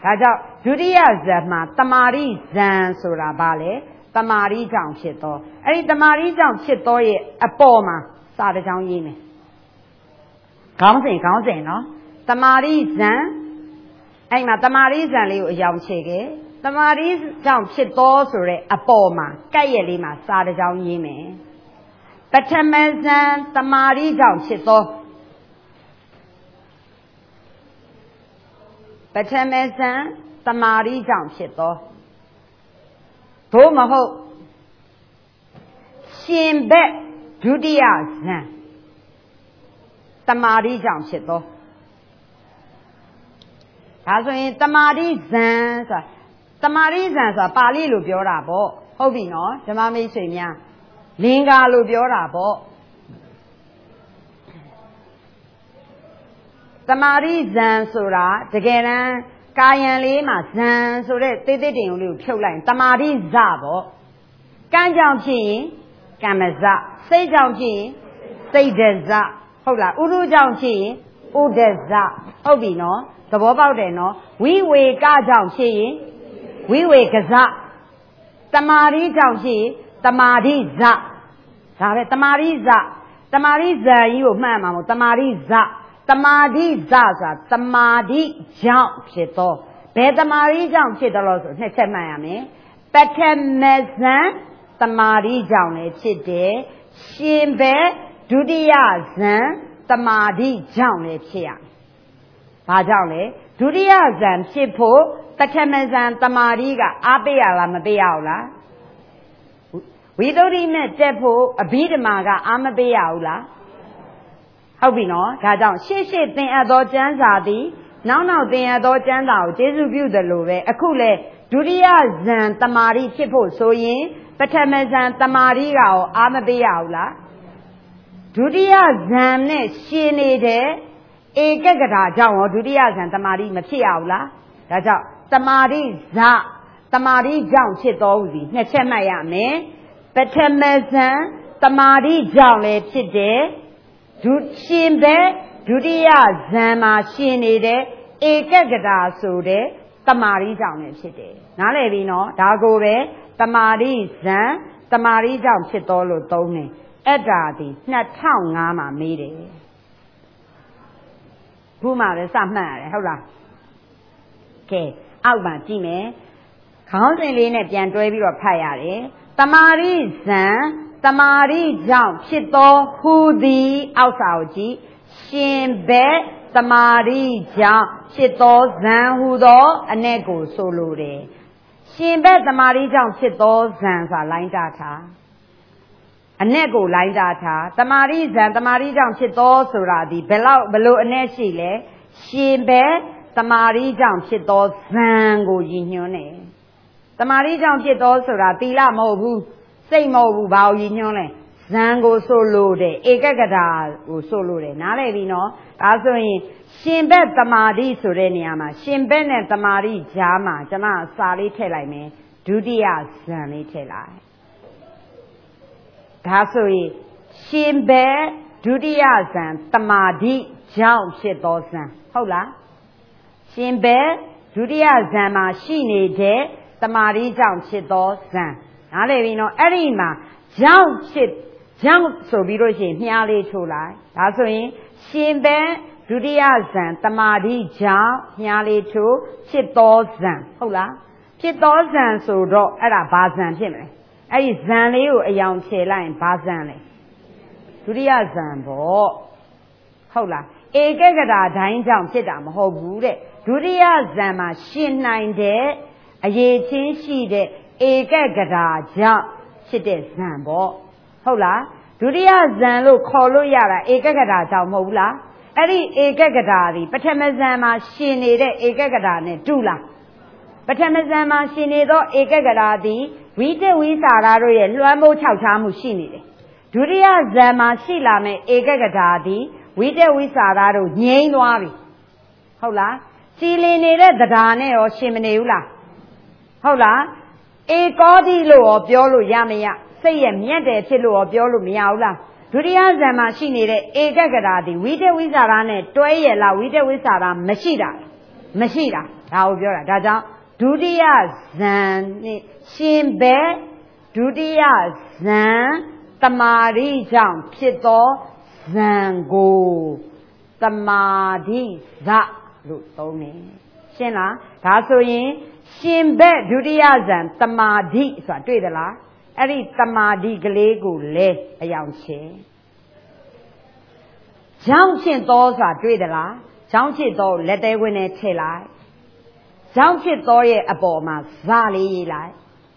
ဒါကြောင့်ဒုတိယဇန်မှာတမာရိဇန်ဆိုတာဘာလဲတမာရိကြောင့်ဖြစ်သောအဲ့ဒီတမာရိကြောင့်ဖြစ်သောရဲ့အပေါ်မှာစာတစ်ကြောင်းရေးမယ်ခေါင်းစဉ်နော်တမာရိဇန်အဲ့မှာတမာရိဇန်လေးကိုအယောင်ချေခဲ့တမာရိကြောင့်ဖြစ်သောဆိုတဲ့အပေါ်မှာကက်ရက်လေးမှာစာတစ်ကြောင်းရေးမယ်ပထမဇန်တမာရိကြောင့်ဖြစ်သောပထမဇန်တမာရိကြောင့်ဖြစ်သောသို့မဟုတ်ရှင်ဘက်ဒုတိယဇန်တမာရိကြောင့်ဖြစ်သောဒါဆိုရင်တမာရိဇန်ဆိုတာတမာရိဇန်ဆိုတာပါဠိလိုပြောတာပေါ့ဟုတ်ပြီနော်ဓမ္မမိတ်ဆွေများလင်္ကာလိုပြောတာပေါ့တမာရိဇန်ဆိုတာတကယ်တမ်းကာယံလေးမှာဇန်ဆိုတဲ့သေးသေးတင်ုံလေးကိုဖြုတ်လိုက်ရင်တမာရိဇပေါ့ကံကြောင့်ဖြစ်ရင်ကမ္မဇစိတ်ကြောင့်ဖြစ်ရင်စိတ်ဒဇဟုတ်လားဥရုကြောင့်ဖြစ်ရင်ဥဒဇဟုတ်ပြီနော်သဘောပေါက်တယ်နော်ဝိဝေကကြောင့်ဖြစ်ရင်ဝိဝေကဇတမာရိကြောင့်ဖြစ်ရင်တမာရိဇဒါပဲတမာရိဇတမာရိဇန်ကြီးကိုမှတ်မှာမဟုတ်တမာရိဇတမာရိဇဆိုတာတမာရိကြောင့်ဖြစ်သောဘယ်တမာရိကြောင့်ဖြစ်တယ်လို့ဆိုနှစ်ချက်မှတ်ရမယ်ပထမဇန်တမာရိကြောင့်လည်းဖြစ်တယ်ရှင်ဘက်ဒုတိယဇန်တမာရိကြောင့်လည်းဖြစ်ရမယ်ဘာကြောင့်လဲဒုတိယဇန်ဖြစ်ဖို့ပထမဇန်တမာရိကအားပေးရလားမပေးရဘူးလားဝိသုဒ္ဓိနဲ့တက်ဖို့အဘိဓမ္မာကအားမပေးရဘူးလားဟုတ်ပြီနော်ဒါကြောင့်ရှေ့ရှေ့သင်အပ်သောကျမ်းစာသည်နောက်သင်အပ်သောကျမ်းစာကိုကျေးဇူးပြုသလိုပဲအခုလေဒုတိယဇန်တမာရိဖြစ်ဖို့ဆိုရင်ပထမဇန်တမာရိကရောအားမပေးရဘူးလားဒုတိယဇန်နဲ့ရှင်နေတဲ့ဧကဂတာကြောင့်ရောဒုတိယဇန်တမာရိမဖြစ်ရဘူးလားဒါကြောင့်တမာရိဇတမာရိကြောင့်ဖြစ်တော်ဟူသည်နှစ်ချက်မှတ်ရမယ်ပထမဇန်တမာရိကြောင့်လည်းဖြစ်တယ်ရှင်ဘက်ဒုတိယဇန်မှာရှင်နေတဲ့ဧကဂတာဆိုတဲ့တမာရိကြောင့်လည်းဖြစ်တယ်နားလည်ပြီနော်ဒါကိုပဲတမာရိဇန်တမာရိကြောင့်ဖြစ်တော်လို့သုံးတယ်အဲ့ဒါဒီ2005မှာမေးတယ်ခုမှပဲစမှတ်ရတယ်ဟုတ်လားကဲအောက်မှာကြည့်မယ်ခေါင်းစဉ်လေးနဲ့ပြန်တွဲပြီးတော့ဖတ်ရတယ်တမာရိဇန်တမာရိကြောင့်ဖြစ်သောဟူသည်အောက်စာကိုကြည့်ရှင်ဘက်တမာရိကြောင့်ဖြစ်သောဇန်ဟူသောအ ਨੇ ကိုဆိုလိုတယ်ရှင်ဘက်တမာရိကြောင့်ဖြစ်သောဇန်ဆိုတာလိုင်းတာထားအ ਨੇ ကိုလိုင်းတာထားတမာရိဇန်တမာရိကြောင့်ဖြစ်သောဆိုတာဒီဘယ်လိုအ ਨੇ ရှိလဲရှင်ဘက်တမာရိကြောင့်ဖြစ်သောဇန်ကိုရည်ညွှန်းတယ်တမာရိကြောင့်ဖြစ်သောဆိုတာသီလမဟုတ်ဘူးစိတ်မဟုတ်ဘူးဘာကိုရည်ညွှန်းလဲဇန်ကိုဆိုလိုတယ်ဧကဂတာကိုဆိုလိုတယ်နားလည်ပြီနော်ဒါဆိုရင်ရှင်ဘက်တမာရိဆိုတဲ့နေရာမှာရှင်ဘက်နဲ့တမာရိကြားမှာကျွန်မစာလေးထည့်လိုက်မယ်ဒုတိယဇန်လေးထည့်လိုက်ဒါဆိုရင်ရှင်ဘက်ဒုတိယဇန်တမာရိကြောင့်ဖြစ်သောဇန်ဟုတ်လားရှင်ဘက်ဒုတိယဇန်မှာရှိနေတဲ့တမာရိကြောင့်ဖြစ်သောဇန်နားလည်ပြီနော်အဲ့ဒီမှာကြောင့်ဆိုပြီးလို့ရှိရင်မြားလေးထိုးလိုက်ဒါဆိုရင်ရှင်ဘက်ဒုတိယဇန်တမာရိကြောင့်မြားလေးထိုးဖြစ်သောဇန်ဟုတ်လားဖြစ်သောဇန်ဆိုတော့အဲ့ဒါဘာဇန်ဖြစ်မလဲအဲ့ဒီဇန်လေးကိုအယောင်ခြေလိုက်ရင်ဘာဇန်လဲဒုတိယဇန်ပေါ့ဟုတ်လားဧကဂတာတိုင်းကြောင့်ဖြစ်တာမဟုတ်ဘူးတဲ့ဒုတိယဇန်မှာရှင်နိုင်တဲ့အရေးချင်းရှိတဲ့ဧကဂတာကြောင့်ဖြစ်တဲ့ဇန်ပေါ့ဟုတ်လားဒုတိယဇန်လို့ခေါ်လို့ရတာဧကဂတာကြောင့်မဟုတ်ဘူးလားအဲ့ဒီဧကဂတာဒီပထမဇန်မှာရှင်နေတဲ့ဧကဂတာနဲ့တူလားပထမဇန်မှာရှင်နေသောဧကဂတာသည်ဝိတဝိစာရတို့ရဲ့လွှမ်းမိုးခြောက်ခြားမှုရှိနေတယ်ဒုတိယဇန်မှာရှိလာမဲ့ဧကဂတာသည်ဝိတဝိစာရတို့ငြိမ်းသွားပြီဟုတ်လားစီလင်နေတဲ့တရားနဲ့ရောရှင်မနေဘူးလားဟုတ်လားဧကောတိလို့ရောပြောလို့ရမရစိတ်ရဲ့မြတ်တယ်ဖြစ်လို့ရောပြောလို့မရဘူးလားဒုတိယဇန်မှာရှိနေတဲ့ဧကဂတာသည်ဝိတဝိစာရနဲ့တွဲရလားဝိတဝိစာရမရှိတာဒါကိုပြောတာဒါကြောင့်ဒုတိယဇန်နဲ့ရှင်ဘက်ဒုတိယဇန်တမာတိကြောင့်ဖြစ်သောဇန်ကိုတမာတိဇလို့သုံးတယ်ရှင်းလားဒါဆိုရင်ရှင်ဘက်ဒုတိယဇန်တမာတိဆိုတာတွေ့သလားအဲ့ဒီတမာတိကလေးကိုလဲအယောင်ချေကြောင်းဖြစ်သောဆိုတာတွေ့သလားကြောင်းဖြစ်သောလက်သေးခွင်းနဲ့ထည့်လိုက်ကြောင်းဖြစ်သောရဲ့အပေါ်မှာဇလေးရေးလိုက်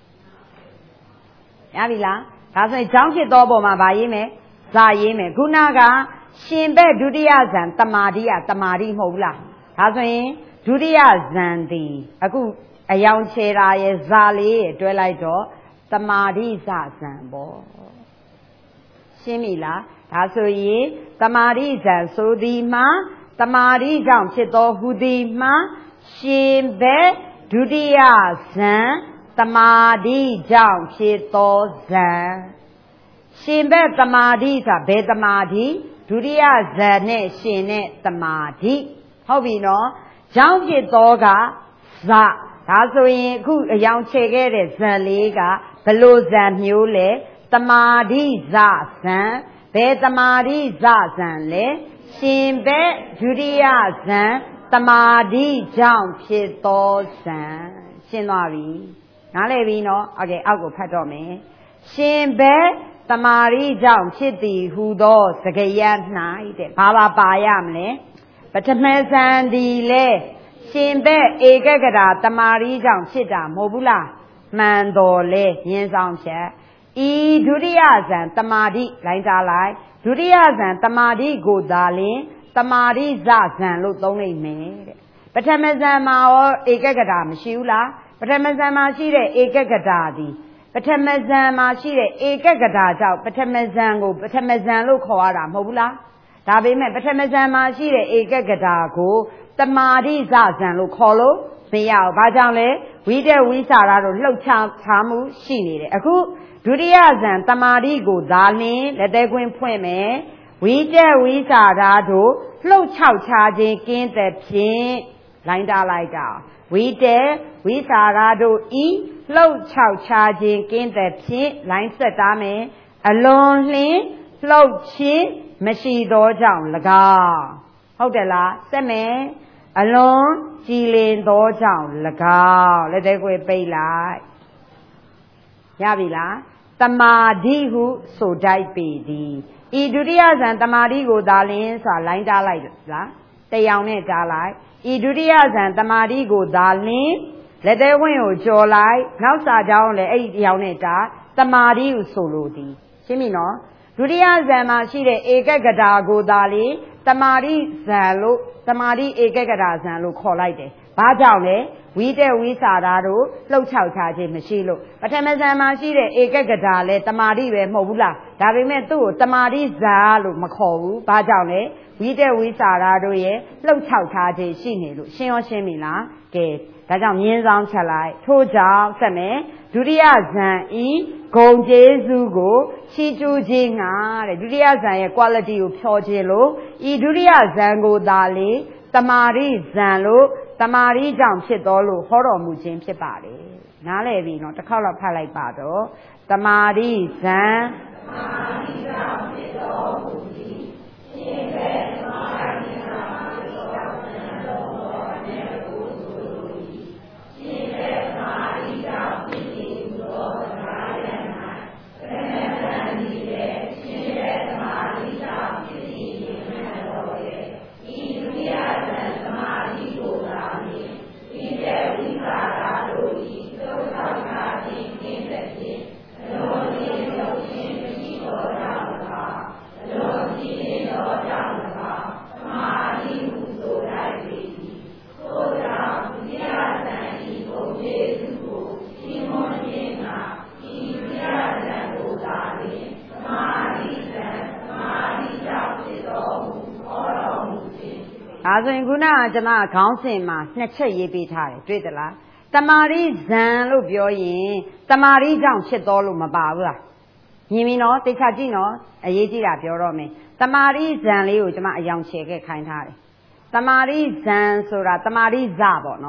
ရပြီလားဒါဆိုရင်ကြောင်းဖြစ်သောအပေါ်မှာဗာရေးမယ်ဇရေးမယ်ခုနကရှင်ဘက်ဒုတိယဇန်တမာတိကတမာတိမဟုတ်ဘူးလားဒါဆိုရင်ဒုတိယဇန်ဒီအခုအယောင်ချေတာရဲ့ဇလေးရဲ့တွဲလိုက်တော့တမာတိဇဇန်ပေါ့ရှင်းပြီလားဒါဆိုရင်တမာတိဇန်ဆိုသည်မှာတမာတိကြောင့်ဖြစ်သောဟူသည်မှာရှင်ဘက်ဒုတိယဇန်တမာတိကြောင့်ဖြစ်သောဇန်ရှင်ဘက်တမာတိဆိုတာဘယ်တမာတိဒုတိယဇန်နဲ့ရှင်နဲ့တမာတိဟုတ်ပြီနော်ကြောင့်ဖြစ်သောကဇဒါဆိုရင်အခုအယောင်ချေခဲ့တဲ့ဇန်လေးကဘလို့ဇန်မျိုးလဲတမာတိဇဇန်ဘယ်တမာတိဇဇန်လဲရှင်ဘက်ဒုတိယဇန်တမာတိကြောင့်ဖြစ်သောဇန်ရှင်းသွားပြီနားလည်ပြီနော်โอเคအောက်ကိုဖတ်တော့မယ်ရှင်ဘက်တမာတိကြောင့်ဖြစ်သည်ဟူသောစကားရပ်၌တဲ့ဘာပါရမလဲပထမဇန်ဒီလေရှင်ဘက်ဧကဂရာတမာတိကြောင့်ဖြစ်တာမဟုတ်ဘူးလားမှန်တော်လေရင်းဆောင်ချက်ဤဒုတိယဇန်တမာတိလိုင်းစားလိုက်ဒုတိယဇန်တမာတိကိုသာလင်တမာတိဇဇန်လို့သုံးလိုက်မယ်တဲ့ပထမဇန်မှာရောဧကဂရာမရှိဘူးလားပထမဇန်မှာရှိတဲ့ဧကဂရာသည်ပထမဇန်မှာရှိတဲ့ဧကဂရာကြောင့်ပထမဇန်ကိုပထမဇန်လို့ခေါ်ရတာမဟုတ်ဘူးလားဒါပေမဲ့ပထမဇန်မှာရှိတဲ့ဧကဂရာကိုတမာတိဇဇန်လို့ခေါ်လို့မရဘူးဘာကြောင့်လဲဝိတက်ဝိစာရတို့လှုပ်ချထားမှုရှိနေတယ်အခုဒုတိယဇန်တမာတိကိုသာလင်းလက်သေးခွင်းဖွင့်မယ်ဝိတက်ဝိစာရတို့လှုပ်ချချခြင်းကင်းတဲ့ဖြင့်လိုင်းတာလိုက်တာဝိတက်ဝိစာရတို့ဤလှုပ်ချချခြင်းကင်းတဲ့ဖြင့်လိုင်းဆက်တာမယ်အလွန်လျင်လှုပ်ခြင်းမရှိသောကြောင့်၎င်းဟုတ်တယ်လားဆက်မယ်အလွန်ကြည်လင်သောကြောင့်၎င်းလက်သေးခွေပိတ်လိုက်ရပြီလားတမာတိဟုဆိုတိုက်ပေသည်ဤဒုတိယဇန်တမာတိကိုသာလင်းဆိုတာလိုင်းတားလိုက်လားတရားနဲ့တားလိုက်ဤဒုတိယဇန်တမာတိကိုသာလင်းလက်သေးခွင့်ကိုကြော်လိုက်နောက်စာကြောင်းလည်းအဲ့ဒီတရားနဲ့တားတမာတိဟုဆိုလိုသည်ရှင်းပြီနော်ဒုတိယဇန်မှာရှိတဲ့ဧကဂရာကိုသာလင်းတမာတိဇန်လို့တမာတိဧကဂရာဇန်လို့ခေါ်လိုက်တယ်ဘာကြောင့်လဲဝိတက်ဝိစာရတို့လှုပ်ချောက်ချခြင်းမရှိလို့ပထမဇန်မှာရှိတဲ့ဧကဂရာလဲတမာတိပဲမဟုတ်ဘူးလားဒါပေမဲ့သူ့ကိုတမာတိဇာလို့မခေါ်ဘူးဘာကြောင့်လဲဝိတက်ဝိစာရတို့ရဲ့လှုပ်ချောက်ချခြင်းရှိနေလို့ရှင်းရောရှင်းပြီလားကဲဒါကြောင့်မြင်းဆောင်ချက်လိုက်ထို့ကြောင့်ဆက်မယ်ဒုတိယဇန်ဤဂုံကျေးဇူးကိုချီးကျူးခြင်းငါတဲ့ဒုတိယဇန်ရဲ့ quality ကိုဖြောခြင်းလို့ဤဒုတိယဇန်ကိုသာလေတမာတိဇန်လို့တမာတိကြောင့်ဖြစ်တော်လို့ဟောတော်မူခြင်းဖြစ်ပါတယ်နားလည်ပြီနော်တစ်ခေါက်လောက်ဖတ်လိုက်ပါတော့တမာတိဇန်တမာတိကြောင့်ဖြစ်တော်မူသည်ရှင်ပဲတမာတိကြောင့်ဖြစ်တော်ဇန်တော်နဲ့ကိုယ်ဆိုလို၏ရှင်ပဲတမာတိကြောင့်ဖြစ်သည်သောစကားရ၌ပရမတန်ဒီတဲ့ရှင်ပဲတမာတိကြောင့်ဖြစ်သည်မှန်တော်ရဲ့ဤဒုတိယဇန်တမာတိကိုသာလျှင်ဝိတက်ဝိစာရတို့ဤသုခာကာခြင်းကင်းတဲ့ဖြင့်အလုံးစုံလုံးခြင်းမရှိသောကြောင့်၎င်းအလုံးစုံသောကြောင့်၎င်းသမာဓိဟုဆိုလိုက်ပေသည်ထို့ကြောင့်ဒုတိယဇန်ဤဘုံကျေးဇူးကိုရှင်းမွန်ခြင်းကဤဒုတိယဇန်ကိုသာလျှင်သမာဓိဇန်သမာဓိကြောင့်ဖြစ်တော်မူဟောတော်မူခြင်းဒါဆိုရင်ခုနကကျွန်မခေါင်းစဉ်မှာနှစ်ချက်ရေးပေးထားတယ်တွေ့သလားတမာတိဇန်လို့ပြောရင်တမာတိကြောင့်ဖြစ်တော်လို့မပါဘူးလားမြင်ပြီနော်သိချကြည့်နော်အရေးကြီးတာပြောတော့မယ်တမာတိဇန်လေးကိုကျွန်မအယောင်ချယ်ခဲ့ခိုင်းထားတယ်တမာတိဇန်ဆိုတာတမာတိဇပေါ့နော်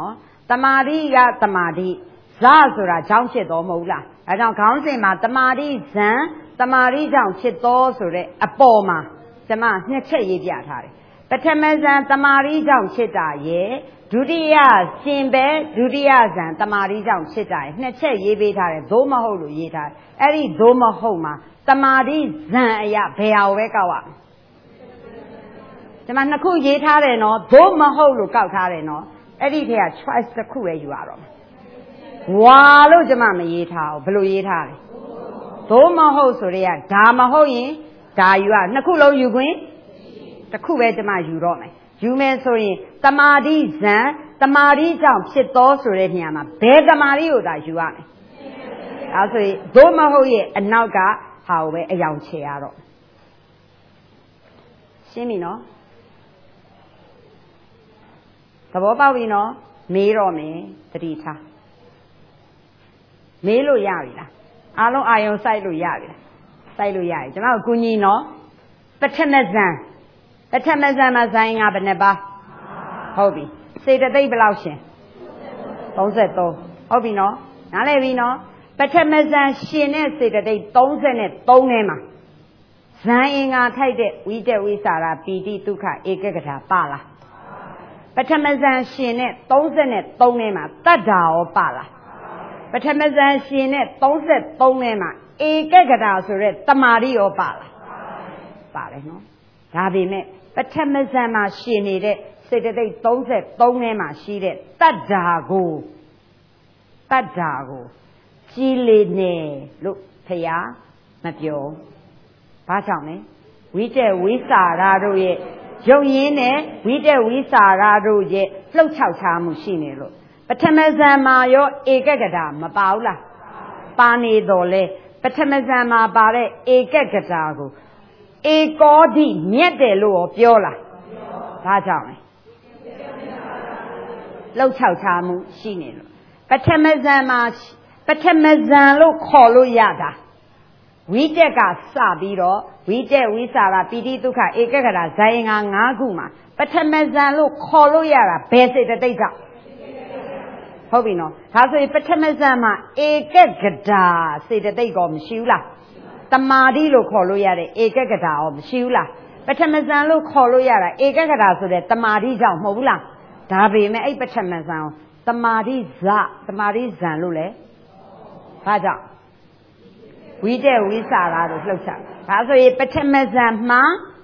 တမာတိကတမာတိဇဆိုတာကြောင့်ဖြစ်တော်မဟုတ်လားအဲကြောင့်ခေါင်းစဉ်မှာတမာတိဇံတမာတိကြောင့်ဖြစ်တော်ဆိုတဲ့အပေါ်မှာကျွန်မနှစ်ချက်ရေးပြထားတယ်ပထမဇံတမာတိကြောင့်ဖြစ်တာရဲ့ဒုတိယရှင်ပဲဒုတိယဇံတမာတိကြောင့်ဖြစ်တာရဲ့နှစ်ချက်ရေးပေးထားတယ်သို့မဟုတ်လို့ရေးထားတယ်အဲ့ဒီသို့မဟုတ်မှာတမာတိဇံအရာဘယ်ဟာပဲကောက်ရကျွန်မနှစ်ခုရေးထားတယ်နော်သို့မဟုတ်လို့ကောက်ထားတယ်နော်အဲ့ဒီထဲက choice တစ်ခုပဲယူရတော့ဝါလို့ကျွန်မမရေးထားဘူးဘယ်လိုရေးထားလဲသို့မဟုတ်ဆိုရဲကဒါမဟုတ်ရင်ဒါယူရနှစ်ခုလုံးယူခွင့်တစ်ခုပဲကျွန်မယူတော့မယ်ယူမယ်ဆိုရင်တမာတိဇံတမာတိကြောင့်ဖြစ်သောဆိုတဲ့နေရာမှာဘယ်တမာတိကိုသာယူရမယ်အဲဆိုရင်သို့မဟုတ်ရဲ့အနောက်ကဟာကိုပဲအယောင်ချေရတော့ရှင်းပြီနော်သဘောပေါက်ပြီနော်မေးတော့မယ်တတိထားမေးလို့ရပြီလားအားလုံးအာယုံစိုက်လို့ရပြီလားစိုက်လို့ရပြီကျွန်တော်ကိုကြီးနော်ပထမဇံမှာဇိုင်းကဘယ်နှပါဟုတ်ပြီစေတသိက်ဘယ်လောက်ရှင်33ဟုတ်ပြီနော်နားလည်ပြီနော်ပထမဇံရှင်တဲ့စေတသိက်33ထဲမှာဇံအင်္ဂါထိုက်တဲ့ဝိတက်ဝိစာရပီတိဒုက္ခဧကဂတာပါလားပထမဇန်ရှင်နဲ့33ထဲမှာတတ္တာရောပါလားပထမဇန်ရှင်နဲ့33ထဲမှာဧကဂတာဆိုရက်တမာတိရောပါလားပါတယ်နော်ဒါပေမဲ့ပထမဇန်မှာရှင်နေတဲ့စေတသိက်33ထဲမှာရှိတဲ့တတ္တာကိုကြီးလေနေလို့ဖျားမပြောဘာကြောင့်လဲဝိတက်ဝိစာရတို့ရဲ့ရုပ်ရင်းနဲ့ဝိတက်ဝိစာရတို့ရဲ့လှုပ်ချောက်ချားမှုရှိနေလို့ပထမဇန်မှာရောဧကဂတာမပါဘူးလားပါနေတော်လဲပထမဇန်မှာပါတဲ့ဧကဂတာကိုဧကောဓိမြတ်တယ်လို့ပြောလားဘာကြောင့်လဲလှုပ်ချောက်ချားမှုရှိနေလို့ပထမဇန်မှာပထမဇန်လို့ခေါ်လို့ရတာဝိတက်ကစပြီးတော့ဝိတက်ဝိစာရပီတိဒုက္ခဧကဂတာဇာယင်္ဂါ5ခုမှာပထမဇန်လို့ခေါ်လို့ရတာဘယ်စေတသိက်ကြောင့်ဟုတ်ပြီနော်ဒါဆိုရင်ပထမဇန်မှာဧကဂတာစေတသိက်ကောမရှိဘူးလားတမာတိလို့ခေါ်လို့ရတဲ့ဧကဂတာရောမရှိဘူးလားပထမဇန်လို့ခေါ်လို့ရတာဧကဂတာဆိုတဲ့တမာတိကြောင့်မဟုတ်ဘူးလားဒါပေမဲ့အဲ့ပထမဇန်ကိုတမာတိဇန်လို့လေဘာကြောင့်ဝိတက်ဝိစာရတို့လှုပ်ချဒါဆိုရင်ပထမဇန်မှာ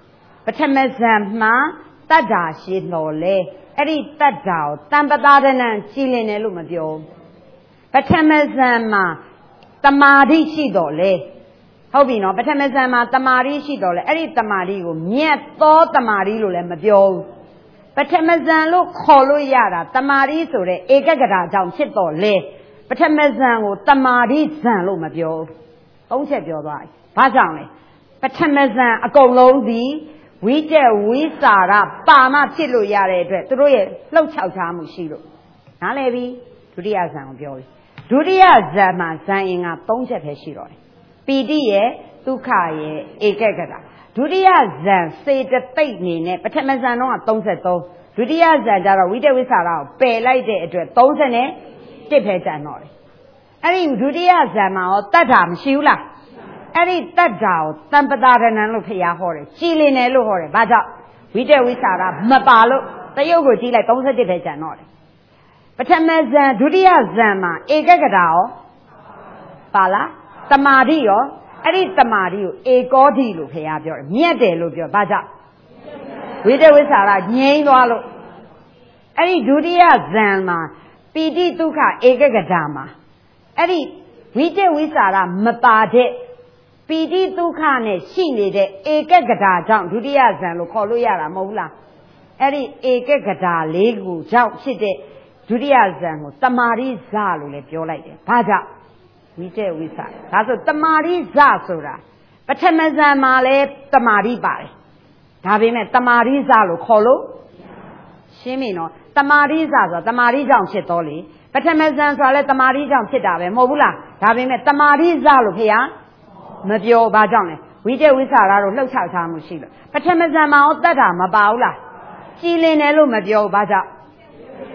တတ္တာရှိတော်လေအဲ့ဒီတတ္တာကိုတံပတာဒနံကြည်လင်တယ်လို့မပြောပထမဇန်မှာတမာတိရှိတော်လေဟုတ်ပြီနော်ပထမဇန်မှာတမာတိရှိတော်လေအဲ့ဒီတမာတိကိုမြတ်သောတမာတိလို့လည်းမပြောဘူးပထမဇန်လို့ခေါ်လို့ရတာတမာတိဆိုတဲ့ဧကဂတာကြောင့်ဖြစ်တော်လေပထမဇန်ကိုတမာတိဇန်လို့မပြောဘူး3ချက်ပြောသွားပြီဘာကြောင့်လဲပထမဇန်အကုန်လုံးဒီဝိတက်ဝိစာရပါမဖြစ်လို့ရတဲ့အတွက်သူတို့ရဲ့လှုပ်ချောက်ချားမှုရှိလို့နားလည်ပြီဒုတိယဇန်ကိုပြောပြီဒုတိယဇန်မှာဇန်အင်္ဂါ3ချက်ပဲရှိတော့တယ်ပီတိရဲ့ဒုက္ခရဲ့ဧကဂတာဒုတိယဇန်စေတသိက်နေနဲ့ပထမဇန်တော့33ဒုတိယဇန်ကျတော့ဝိတက်ဝိစာရကိုပယ်လိုက်တဲ့အတွက်31ပဲကျန်တော့တယ်အဲ့ဒီဒုတိယဇန်မှာရောတတ္တာမရှိဘူးလားအဲ့ဒီတတ္တာကိုတံပတာဒနံလို့ဖျားဟောတယ်ကြည်လင်တယ်လို့ဟောတယ်ဘာကြောင့်ဝိတက်ဝိစာရမပါလို့တရုပ်ကိုကြည့်လိုက်31ပဲကျန်တော့တယ်ပထမဇန်ဒုတိယဇန်မှာဧကဂတာရောပါလားတမာတိရောအဲ့ဒီတမာတိကိုဧကောဓိလို့ဖျားပြောတယ်မြတ်တယ်လို့ပြောဘာကြောင့်ဝိတက်ဝိစာရငြိမ်းသွားလို့အဲ့ဒီဒုတိယဇန်မှာပီတိဒုက္ခဧကဂတာမှာအဲ့ဒီဝိတက်ဝိစာရမပါတဲ့ပီတိဒုက္ခနဲ့ရှိနေတဲ့ဧကဂတာကြောင့်ဒုတိယဇန်လို့ခေါ်လို့ရတာမဟုတ်ဘူးလားအဲ့ဒီဧကဂတာ၄ခုကြောင့်ဖြစ်တဲ့ဒုတိယဇန်ကိုတမာရိဇလို့လည်းပြောလိုက်တယ်ဘာကြောင့်ဝိတက်ဝိစာဒါဆိုတမာရိဇဆိုတာပထမဇန်မှာလည်းတမာရိပါတယ်ဒါပေမဲ့တမာရိဇလို့ခေါ်လို့ရှင်းပြီနော်တမာရိဇဆိုတာတမာရိကြောင့်ဖြစ်တော့လေပထမဇန်ဆိုတာလည်းတမာရိကြောင့်ဖြစ်တာပဲမဟုတ်ဘူးလားဒါပေမဲ့တမာရိဇလို့ဖေဟာမပြောဘာကြောင့်လဲဝိတက်ဝိစာရတို့လှုပ်ချထားမှုရှိလို့ပထမဇန်မှာရောတတ်တာမပါဘူးလားကြည်လင်တယ်လို့မပြောဘာကြောင့်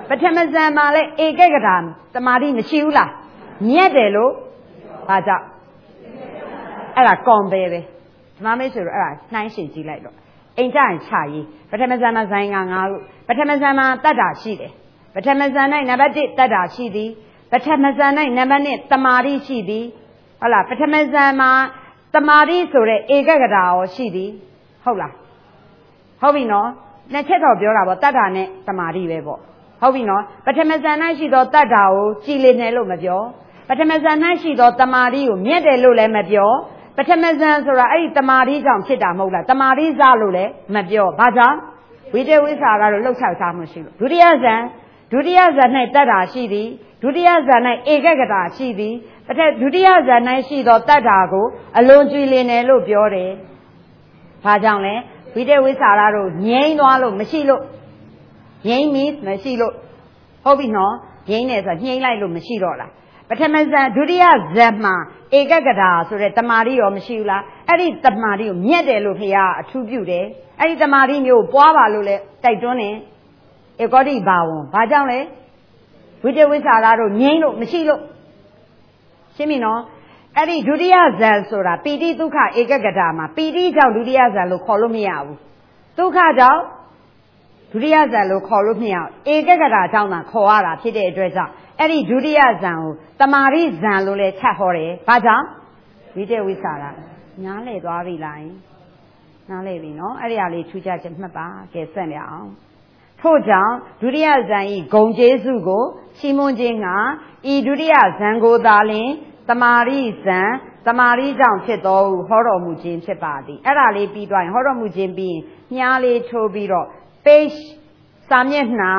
ပထမဇန်မှာလဲဧကဂတာတမာတိမရှိဘူးလားမြတ်တယ်လို့ဘာကြောင့်အဲ့ဒါကွန်ပဲပဲဓမ္မမိတ်ဆိုတော့အဲ့ဒါနှိုင်းရှင်ကြည့်လိုက်တော့အိမ်ကြရင်ခြာရေးပထမဇန်မှာဇိုင်းက9ခုပထမဇန်မှာတတ္တာရှိတယ်ပထမဇန်၌နံပါတ်1တတ္တာရှိသည်ပထမဇန်၌နံပါတ်2တမာတိရှိသည်ဟုတ်လားပထမဇန်မှာတမာတိဆိုတဲ့ဧကဂတာရောရှိသည်ဟုတ်လားဟုတ်ပြီနော်နှစ်ချက်တော့ပြောတာပေါ့တတ္တာနဲ့တမာတိပဲပေါ့ဟုတ်ပြီနော်ပထမဇန်၌ရှိသောတတ္တာကိုကြည်လင်တယ်လို့မပြောပထမဇန်၌ရှိသောတမာတိကိုမြတ်တယ်လို့လည်းမပြောပထမဇန်ဆိုတာအဲ့ဒီတမာတိကြောင့်ဖြစ်တာမဟုတ်လားတမာတိစလို့လည်းမပြောဘာကြောင့်ဝိတဝိစာကတော့လှုပ်ချစားမှုရှိလို့ဒုတိယဇန်၌တတ္တာရှိသည်ဒုတိယဇန်၌ဧကဂတာရှိသည်ဒုတိယဇန်၌ရှိသောတတ္တာကိုအလွန်ကြည်လင်တယ်လို့ပြောတယ်ဘာကြောင့်လဲဝိတဝိစာတို့ငြိမ်းသွားလို့မရှိလို့ငြိမ်းမီမရှိလို့ဟုတ်ပြီနော်ငြိမ်းတယ်ဆိုတာညှိမ့်လိုက်လို့မရှိတော့လားပထမဇန်ဒုတိယဇန်မှာဧကဂတာဆိုတဲ့တမာတိရောမရှိဘူးလားအဲ့ဒီတမာတိကိုမြတ်တယ်လို့ခင်ဗျာအထူးပြုတယ်အဲ့ဒီတမာတိမျိုးပွားပါလို့လဲတိုက်တွန်းတယ်ဧကောတိဘာဝံဘာကြောင့်လဲဝိတဝိစာတို့ငြိမ်းလို့မရှိလို့ရှင်းပြီနော်အဲ့ဒီဒုတိယဇန်ဆိုတာပီတိဒုက္ခဧကဂတာမှာပီတိကြောင့်ဒုတိယဇန်လို့ခေါ်လို့မရဘူးဒုက္ခကြောင့်ဒုတိယဇန်လို့ခေါ်လို့မရဘူးဧကဂတာကြောင့်သာခေါ်ရတာဖြစ်တဲ့အတွက်ကြောင့်အဲ့ဒီဒုတိယဇန်ကိုတမာရိဇန်လို့လည်းချက်ဟောတယ်ဘာကြောင့်ဝိတဝိစာနားလည်သွားပြီလားနားလည်ပြီနော်အဲ့ဒီဟာလေးထူးခြားချက်မှတ်ပါကဲဆက်ရအောင်ထို့ကြောင့်ဒုတိယဇန်ဤဂုံကျေးစုကိုချီးမွမ်းခြင်းကဤဒုတိယဇန်ကိုသာလျှင်တမာရိဇန်တမာရိကြောင့်ဖြစ်တော်ဟောတော်မူခြင်းဖြစ်ပါသည်အဲ့ဒါလေးပြီးသွားရင်ဟောတော်မူခြင်းပြီးရင်မြားလေးထိုးပြီးတော့ page စာမျက်နှာ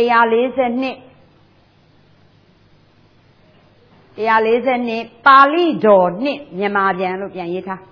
142ပါဠိတော်နှစ်မြန်မာပြန်လို့ပြန်ရေးထား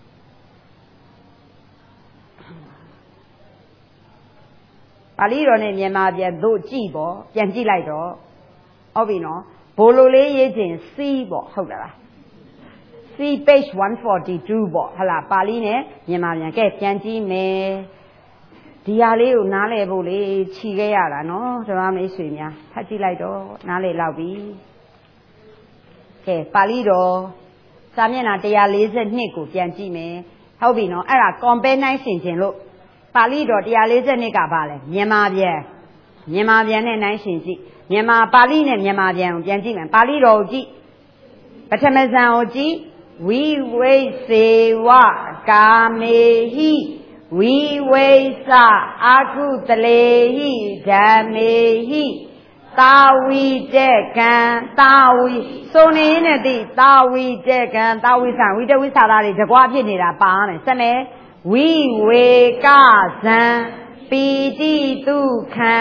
ပါဠိတော်နဲ့မြန်မာပြန်တို့ကြည့်ပေါ့ပြန်ကြည့်လိုက်တော့ဟုတ်ပြီနော်ဘိုလိုလေးရေးခြင်း C ပေါ့ဟုတ်လား C page 142ပေါ့ဟလာပါဠိနဲ့မြန်မာပြန်ကဲပြန်ကြည့်မယ်ဒီဟာလေးကိုနားလည်ဖို့လေခြီခဲ့ရတာနော်ဓမ္မမိတ်ဆွေများဖတ်ကြည့်လိုက်တော့နားလည်လောက်ပြီကဲပါဠိတော်စာမျက်နှာ142ကိုပြန်ကြည့်မယ်ဟုတ်ပြီနော်အဲ့ဒါ compare နိုင်ရှင်ခြင်းလို့ပါဠိတော်142ကပါလဲမြန်မာပြန်နဲ့နိုင်ရှင်ကြည့်မြန်မာပါဠိနဲ့မြန်မာပြန်ကိုပြန်ကြည့်မယ်ပါဠိတော်ကိုကြည့်ပထမဇန်ကိုကြည့်ဝိဝိစေဝကာမေဟိဝိဝိသအာကုတလေဟိဓမ္မေဟိသာဝိတေကံသာဝိဆိုနေနဲ့တိသာဝိတေကံသာဝိသံဝိတဝိသသာတွေတကွာဖြစ်နေတာပါမယ်ဆက်မယ်ဝိဝေကဇံပီတိတုခံ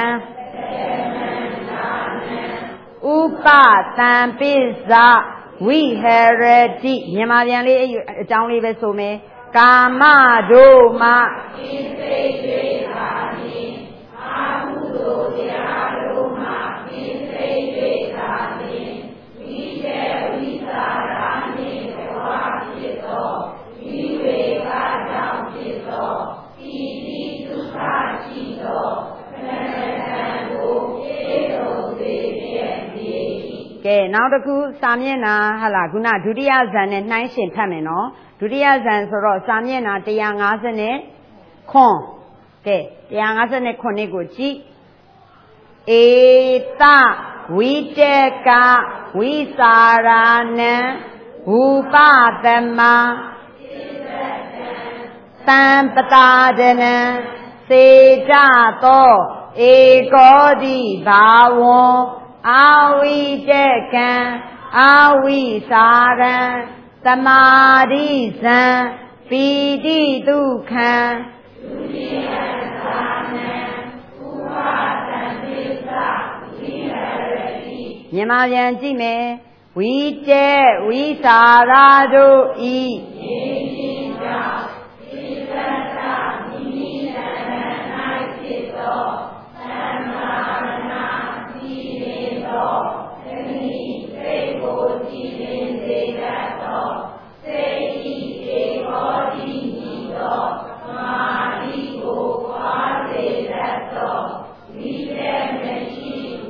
ဥပတံပိဇဝိဟရတိမြန်မာပြန်လေးအကြောင်းလေးပဲဆိုမယ်ကာမတို့မှစိတ်တွေ့ပါမည်အာဟုသောတရားတို့မှစိတ်တွေ့ပါမည်ဝိတေဝိသာရာနှင့်ဘဝဖြစ်သောဝိဝေကကြောင့်ဖြစ်သောဤတိဒုက္ခရှိသောခဏကိုဧတောစေပြည့်သည်ကဲနောက်တစ်ခုစာမျက်နှာဟလာခုနဒုတိယဇန်နဲ့နှိုင်းရှင်ဖတ်မယ်နော်ဒုတိယဇန်ဆိုတော့စာမျက်နှာ150နဲ့ခွန်ကဲ159ကိုကြည့်ဧတဝိတေကဝိစာရာနံဘူပသမသံပတာဒနံစေတသောဧကောတိဘာဝံအာဝိတေကံအာဝိစာရံသမာဓိဇံပီတိတုခံဒုတိယသာနံဥပါဒံပိသဝိဟရတိမြန်မာပြန်ကြည့်မယ်ဝိတေဝိစာရာတို့ဤယေတိကြောင့်ဣသတမိမိတဏ္ဍ၌ဖြစ်သောသမ္မာရဏတိရေသောသမိစိတ်ကိုကြည်လင်စေတတ်သောစိတ်ဤဧကောတိမြည်သောမာတိကိုပွားစေတတ်သောဝိတေမရှိ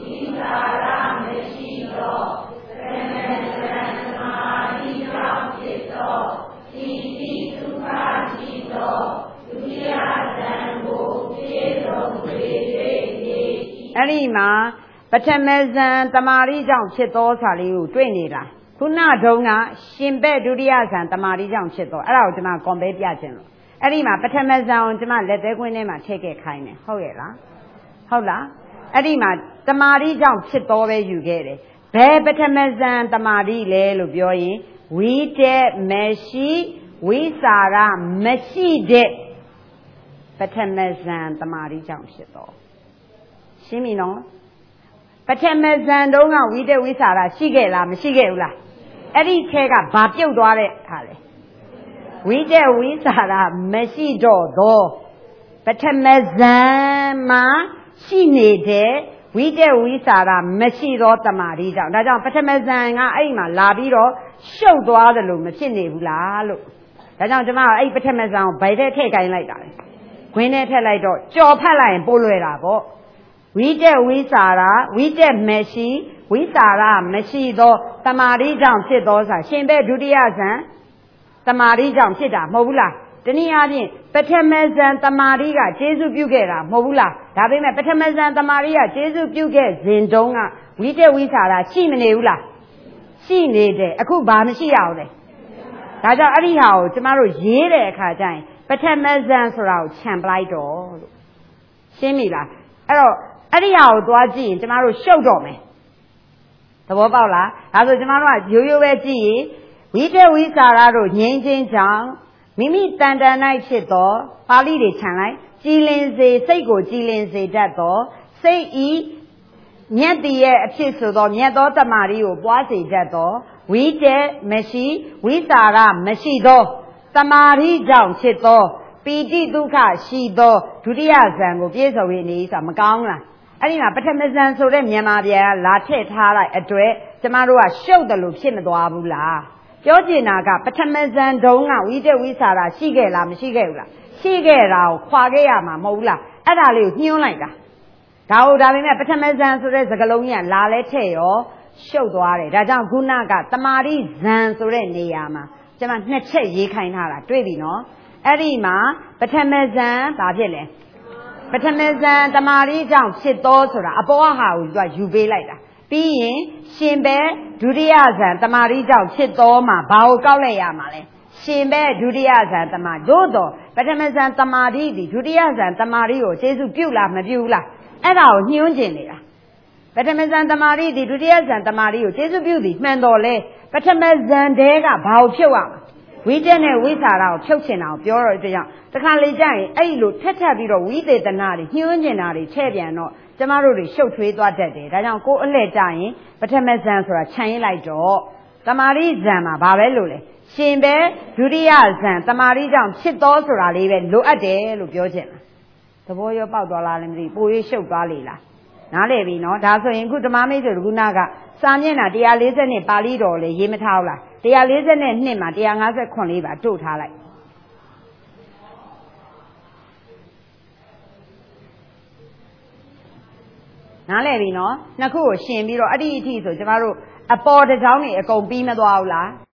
မှာပထမဇန်တမာရီကြောင့်ဖြစ်သောစာလေးကိုတွေ့နေတာခုနတုန်းကရှင်ဘက်ဒုတိယဇန်တမာရီကြောင့်ဖြစ်သောအဲ့ဒါကိုကျွန်မကွန်ပဲပြခြင်းလို့အဲ့ဒီမှာပထမဇန်ကိုကျွန်မလက်သေးခွင်းထဲမှာထည့်ခဲ့ခိုင်းတယ်ဟုတ်ရဲ့လားဟုတ်လားအဲ့ဒီမှာတမာရီကြောင့်ဖြစ်သောပဲယူခဲ့တယ်ဘယ်ပထမဇန်တမာရီလဲလို့ပြောရင်ဝိတက်မရှိဝိစာရမရှိတဲ့ပထမဇန်တမာရီကြောင့်ဖြစ်သောရှင်းပြီနော်ပထမဇန်တုန်းကဝိတက်ဝိစာရရှိခဲ့လားမရှိခဲ့ဘူးလားအဲ့ဒီထဲကဘာပြုတ်သွားတဲ့ဟာလဲဝိတက်ဝိစာရမရှိတော့သောပထမဇန်မှာရှိနေတဲ့ဝိတက်ဝိစာရမရှိသောတမာရီကြောင့်ဒါကြောင့်ပထမဇန်ကအဲ့ဒီမှာလာပြီးတော့ရှုပ်သွားတယ်လို့မဖြစ်နေဘူးလားလို့ဒါကြောင့်ကျွန်မအဲ့ပထမဇန်ကိုဗိုက်ထဲထည့်ခိုင်းလိုက်တာလေခွင်းထဲထည့်လိုက်တော့ကြော်ဖတ်လိုက်ရင်ပို့လွယ်တာပေါ့ဝိတက်ဝိစာရဝိတက်မရှိဝိစာရမရှိသောတမာရီကြောင့်ဖြစ်သောဆိုရှင်ဘက်ဒုတိယဇန်တမာရီကြောင့်ဖြစ်တာမဟုတ်ဘူးလားတနည်းအားဖြင့်ပထမဇန်တမာရီကကျေစုပြုခဲ့တာမဟုတ်ဘူးလားဒါပေမဲ့ပထမဇန်တမာရီကကျေစုပြုခဲ့စဉ်တုန်းကဝိတက်ဝိစာရရှိမနေဘူးလားရှိနေတယ်အခုဘာမရှိရအောင်လဲဒါကြောင့်အဲ့ဒီဟာကိုကျမတို့ရေးတဲ့အခါကျရင်ပထမဇန်ဆိုတာကိုခြံပလိုက်တော့လို့ရှင်းပြီလားအဲ့တော့အဲ့ဒီဟာကိုသွားကြည့်ရင်ကျမတို့ရှုပ်တော့မယ်သဘောပေါက်လားဒါဆိုကျမတို့ကရိုးရိုးပဲကြည့်ရင်ဝိတက်ဝိစာရတို့ငြိမ်းချင်းကြောင့်မိမိတန်တန်၌ဖြစ်သောပါဠိတွေခြံလိုက်ကြည်လင်စေစိတ်ကိုကြည်လင်စေတတ်သောစိတ်ဤမြတ်တည်ရဲ့အဖြစ်ဆိုသောမြတ်သောတမာရီကိုပွားစေတတ်သောဝိတက်မရှိဝိစာရမရှိသောတမာရီကြောင့်ဖြစ်သောပီတိဒုက္ခရှိသောဒုတိယဇန်ကိုပြည့်စုံရနေဆိုတာမကောင်းလားအဲ့ဒီမှာပထမဇန်ဆိုတဲ့မြန်မာပြန်ကလာထည့်ထားလိုက်အတွက်ကျမတို့ကရှုပ်တယ်လို့ဖြစ်မသွားဘူးလားပြောချင်တာကပထမဇန်တုန်းကဝိတက်ဝိစာရရှိခဲ့လားမရှိခဲ့ဘူးလားရှိခဲ့တာကိုခွာခဲ့ရမှာမဟုတ်ဘူးလားအဲ့ဒါလေးကိုညှိုးလိုက်တာဒါပေမဲ့ပထမဇန်ဆိုတဲ့စကားလုံးကြီးကလာလဲထည့်ရောရှုပ်သွားတယ်ဒါကြောင့်ခုနကတမာရီဇန်ဆိုတဲ့နေရာမှာကျွန်မနှစ်ချက်ရေးခိုင်းထားတာတွေ့ပြီနော်အဲ့ဒီမှာပထမဇန်ဘာဖြစ်လဲပထမဇန်တမာရီကြောင့်ဖြစ်သောဆိုတာအပေါ်ဟာကိုသူကယူပေးလိုက်တာပြီးရင်ရှင်ဘဲဒုတိယဇန်တမာရီကြောင့်ဖြစ်သောမှာဘာကိုကောက်လိုက်ရမှာလဲရှင်ဘဲဒုတိယဇန်တမာတို့တော့ပထမဇန်တမာရီဒီဒုတိယဇန်တမာရီကိုကျေစုပြုလားမပြုဘူးလားအဲ့ဒါကိုညှိုးကျင်နေတာပထမဇန်တမာရီဒီဒုတိယဇန်တမာရီကိုကျေစုပြုသည်မှန်တော်လဲပထမဇန်တဲကဘာကိုဖြုတ်ရမှာဝိတက်နဲ့ဝိစာရကိုဖြုတ်ချင်တာကိုပြောတော့တဲ့ကြောင့်တခါလေကြာရင်အဲ့လိုထက်ပြီးတော့ဝိသေသနာတွေညှိုးကျင်တာတွေထည့်ပြန်တော့ကျမတို့တွေရှုပ်ထွေးသွားတတ်တယ်ဒါကြောင့်ကိုယ်အလှည့်ကြာရင်ပထမဇန်ဆိုတာခြံရလိုက်တော့တမာရီဇန်မှာဘာပဲလို့လဲရှင်ပဲဒုတိယဇန်တမာရီကြောင့်ဖြစ်သောဆိုတာလေးပဲလိုအပ်တယ်လို့ပြောချင်တာသဘောရောပေါက်သွားလားလည်းမသိပိုရေးရှုပ်သွားလေလားနားလည်ပြီနော်ဒါဆိုရင်အခုဓမ္မမိတ်ဆွေတို့ကစာမျက်နှာ140ပါဠိတော်လေရေးမထားဘူးလား142မှာ154လေးပါတို့ထားလိုက်နားလည်ပြီနော်နှစ်ခုကိုရှင်ပြီးတော့အဲ့ဒီအထိဆိုကျမတို့အပေါ်တစ်ကြောင်းနေအကုန်ပြီးမသွားဘူးလား